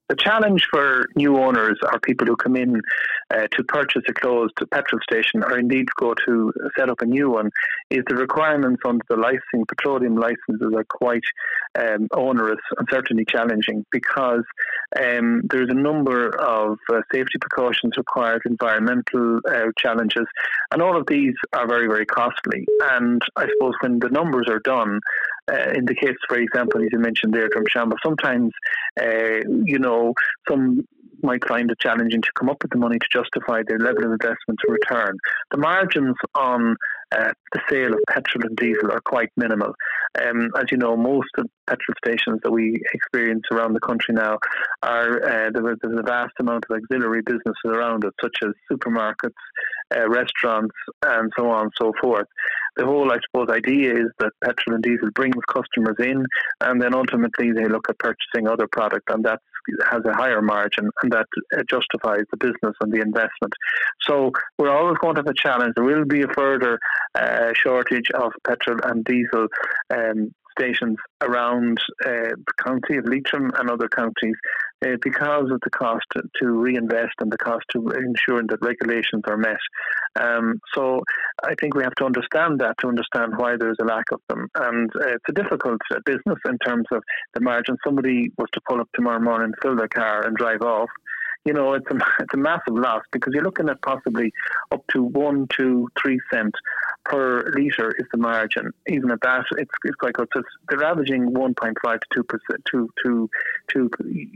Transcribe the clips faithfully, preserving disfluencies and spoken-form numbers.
The challenge for new owners or people who come in uh, to purchase a closed petrol station or indeed go to set up a new one is the requirements under the licensing, petroleum licenses are quite um, onerous and certainly challenging because um, there's a number of uh, safety precautions required, environmental uh, challenges, and all of these are very, very costly. And I suppose when the numbers are done, Uh, in the case, for example, as you mentioned there, Drumshanbo, sometimes, uh, you know, some might find it challenging to come up with the money to justify their level of investment to return. The margins on uh, the sale of petrol and diesel are quite minimal. Um, as you know, most of the petrol stations that we experience around the country now are, uh, there, there's a vast amount of auxiliary businesses around it, such as supermarkets, uh, restaurants, and so on and so forth. The whole, I suppose, idea is that petrol and diesel brings customers in, and then ultimately they look at purchasing other product, and that has a higher margin, and that justifies the business and the investment. So we're always going to have a challenge. There will be a further uh, shortage of petrol and diesel um, stations around uh, the county of Leitrim and other counties uh, because of the cost to reinvest and the cost to ensure that regulations are met. Um, so I think we have to understand that to understand why there's a lack of them. And uh, it's a difficult uh, business in terms of the margin. Somebody was to pull up tomorrow morning, fill their car and drive off. You know, it's a, it's a massive loss because you're looking at possibly up to one, two, three cents per litre is the margin. Even at that, it's, it's quite good. So it's, they're averaging one point five to two percent, two, two, two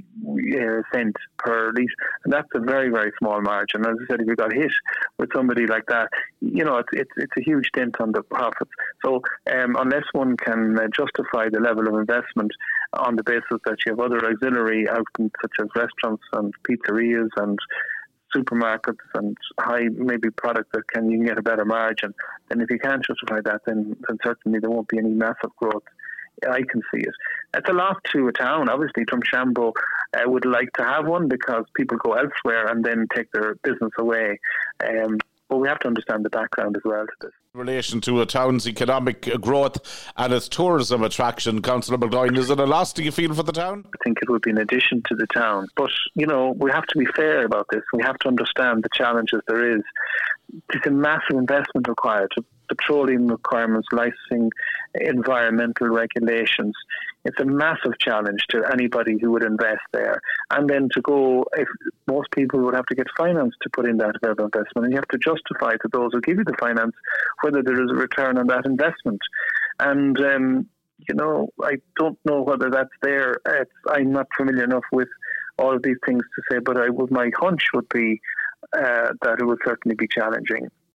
uh, cent per litre, and that's a very, very small margin. As I said, if you got hit with somebody like that, you know, it's it's, it's a huge dent on the profits. So um, unless one can uh, justify the level of investment on the basis that you have other auxiliary outlets such as restaurants and pizzerias and supermarkets and high maybe product that can you can get a better margin, then if you can't justify that, then, then certainly there won't be any massive growth. I can see it. It's a lot to a town. Obviously, Drumshanbo uh, would like to have one because people go elsewhere and then take their business away. Um, but we have to understand the background as well to this. In relation to a town's economic growth and its tourism attraction, Councillor Burgoyne, is it a loss, do you feel, for the town? I think it would be an addition to the town. But, you know, we have to be fair about this. We have to understand the challenges there is. There's a massive investment required. Petroleum requirements, licensing, environmental regulations. It's a massive challenge to anybody who would invest there. And then to go, if most people would have to get finance to put in that level of investment, and you have to justify to those who give you the finance whether there is a return on that investment. And, um, you know, I don't know whether that's there. It's, I'm not familiar enough with all of these things to say, but I would, my hunch would be Uh, that it would certainly be challenging.